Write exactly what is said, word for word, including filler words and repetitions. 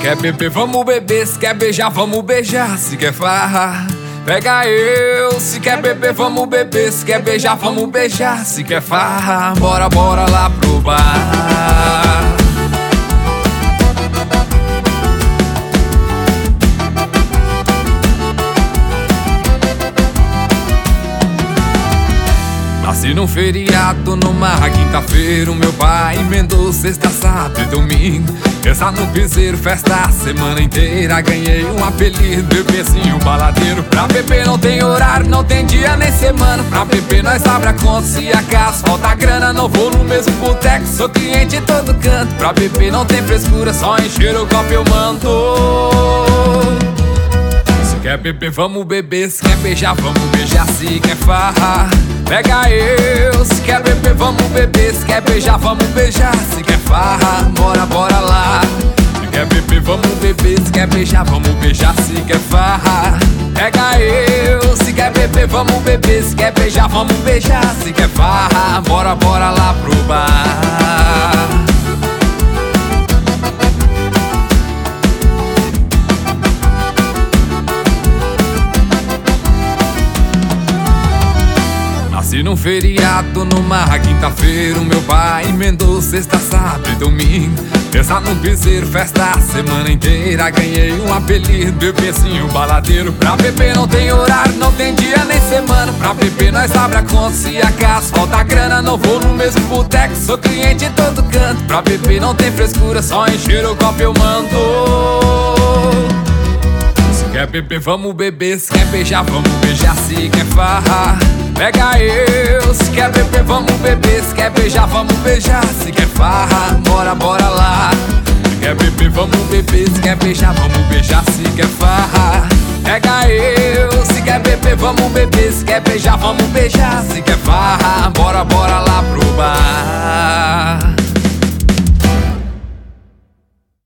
quer beber, vamos beber. Se quer beijar, vamos beijar. Se quer farra, pega eu. Se quer beber, vamos beber. Se quer beijar, vamos beijar. Se quer farra, bora, bora lá pro bar. Nasci num feriado, numa quinta-feira, o meu pai emendou sexta, sábado e domingo. Pensa no piseiro, festa a semana inteira. Ganhei um apelido, bebezinho baladeiro. Pra beber não tem horário, não tem dia nem semana. Pra beber nós abre a conta, se acaso falta grana. Não vou no mesmo boteco, sou cliente em todo canto. Pra beber não tem frescura, só encher o copo eu mando. Se quer beber, vamos beber. Se quer beijar, vamos beijar. Se quer farra, pega eu. Se quer beber, vamos beber. Se quer beijar, vamos beijar. Se quer farra, bora, bora lá. Se quer beber, vamos beber. Se quer beijar, vamos beijar. Se quer farra, pega eu. Se quer beber, vamos beber. Se quer beijar, vamos beijar. Se quer farra, bora, bora lá pro bar. Nasci num feriado, numa quinta-feira, o meu pai emendou sexta, sábado e domingo. Pensa num piseiro, festa a semana inteira. Ganhei um apelido, bebezinho baladeiro. Pra beber não tem horário, não tem dia nem semana. Pra beber nós abre a conta, se acaso falta grana. Não vou no mesmo boteco, sou cliente em todo canto. Pra beber não tem frescura, só encher o copo eu mando. Se quer beber, vamos beber. Se quer beijar, vamos beijar. Se quer farra, pega eu. Se quer beber, vamos beber. Se quer beijar, vamos beijar. Se quer farra, bora, bora lá. Se quer beber, vamos beber. Se quer beijar, vamos beijar. Se quer farra, pega eu. Se quer beber, vamos beber. Se quer beijar, vamos beijar. Se